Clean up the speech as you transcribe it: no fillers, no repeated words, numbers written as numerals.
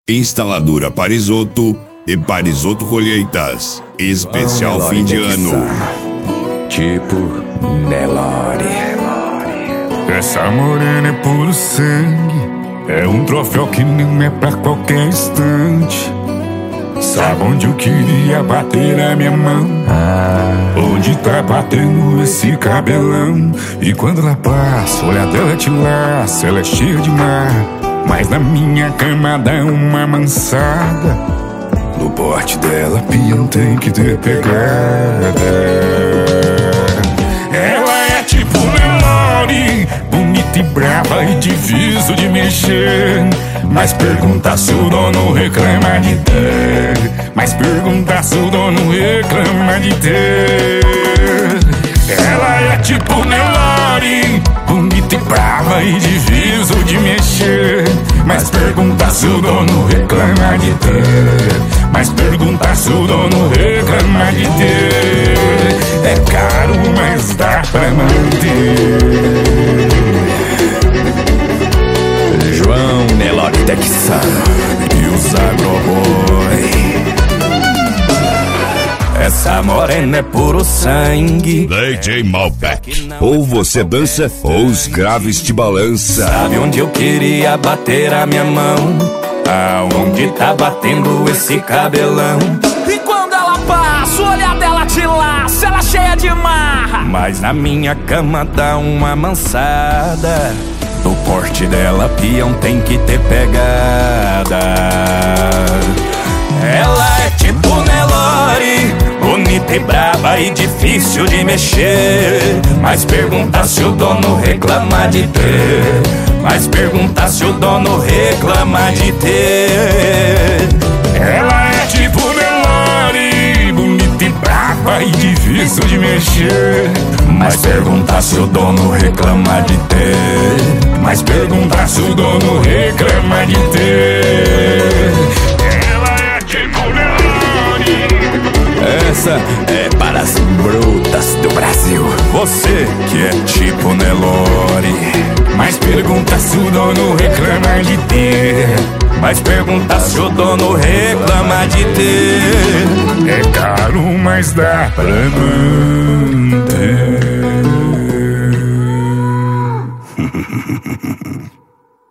Instaladora Parisoto e Parisoto Colheitas. Especial fim de ano. Tipo Nelore. Essa morena é puro sangue, é um troféu que não é pra qualquer instante. Sabe onde eu queria bater a minha mão? Onde tá batendo esse cabelão? E quando ela passa, o olhar dela te laça, ela é cheia de mar, mas na minha cama dá uma mansada. No porte dela, peão tem que ter pegada. Ela é tipo Nelore, bonita e brava e difícil de mexer. Mas pergunta se o dono reclama de ter. Mas pergunta se o dono reclama de ter. Ela é tipo Nelore, bonita e brava e difícil de mexer. Mas pergunta se o dono reclama de ter. Mas pergunta se o dono reclama de ter. É caro, mas dá pra manter. João Nelore Texano E os Agroboy. Essa morena é puro sangue, DJ Malbec. Ou você dança, ou os graves te balança. sabe onde eu queria bater a minha mão? Aonde tá batendo esse cabelão? E quando ela passa, o olhar dela te laça, ela cheia de marra. Mas na minha cama dá uma mansada. No porte dela, peão tem que ter pegada. Ela é tipo Nelore, bonita e braba e difícil de mexer. Mas pergunta se o dono reclama de ter. Mas pergunta se o dono reclama de ter. Ela é tipo Nelore, bonita e brava e difícil de mexer. Mas pergunta se o dono reclama de ter. Mas pergunta se o dono reclama de ter. Ela é tipo Nelore. Essa é para as brutas do Brasil. Você que é tipo Nelore. Mas pergunta se o dono reclama de ter. Mas pergunta se o dono reclama de ter. É caro, mas dá pra manter.